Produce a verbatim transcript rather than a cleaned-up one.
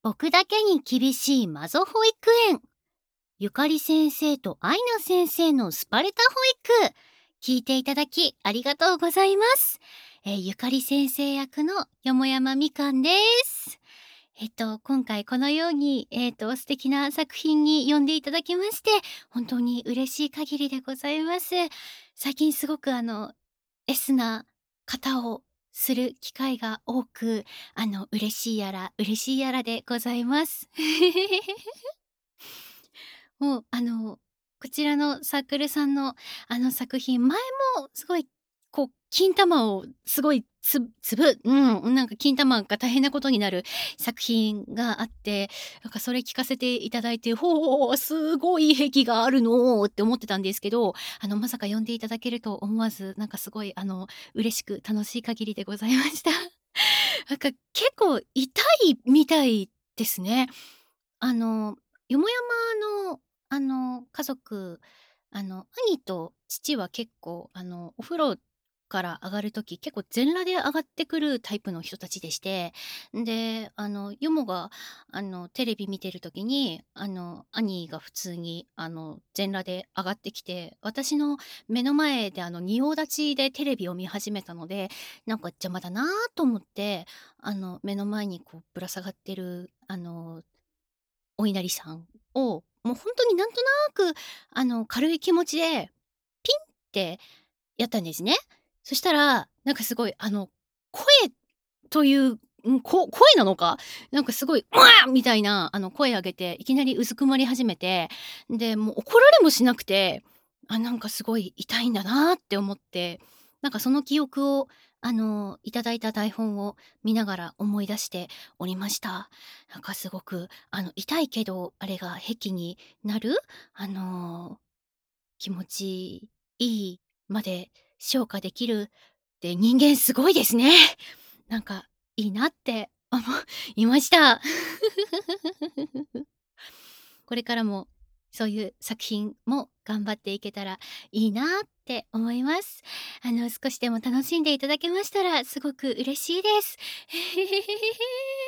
僕だけに厳しいマゾ保育園。ゆかり先生とアイナ先生のスパルタ保育。聞いていただきありがとうございます。えーゆかり先生役のよもやまみかんです。えっと、今回このように、えっと、素敵な作品に呼んでいただきまして、本当に嬉しい限りでございます。最近すごくあの、エスな方をする機会が多く、あの、嬉しいやら嬉しいやらでございます。もう、あの、こちらのサークルさんの、あの、作品、前もすごい、こう、金玉をすごいつつぶうん、なんか金玉が大変なことになる作品があって、なんかそれ聞かせていただいて、ほお、すごい壁があるのって思ってたんですけど、あの、まさか呼んでいただけると思わず、なんかすごい、あの、嬉しく楽しい限りでございました。なんか結構痛いみたいですね。あの、よもやまの、あの、家族、あの、兄と父は結構、あの、お風呂から上がる時、結構全裸で上がってくるタイプの人たちでして、んで、あの、よもが、あの、テレビ見てる時に、あの、兄が普通に、あの、全裸で上がってきて、私の目の前で、あの、仁王立ちでテレビを見始めたので、なんか邪魔だなと思って、あの、目の前にこうぶら下がってる、あのお稲荷さんを、もうほんとになんとなく、あの、軽い気持ちで、ピンってやったんですね。そしたら、なんかすごい、あの、声という、ん、こ声なのか、なんかすごい、「おわ！」みたいな、あの、声上げて、いきなりうずくまり始めて、で、もう怒られもしなくて、あ、なんかすごい痛いんだなって思って、なんかその記憶を、あの、いただいた台本を見ながら思い出しておりました。なんかすごく、あの、痛いけど、あれが癖になる、あの、気持ちいいまで消化できるって人間すごいですね。なんかいいなって思いました。これからもそういう作品も頑張っていけたらいいなって思います。あの、少しでも楽しんでいただけましたらすごく嬉しいです。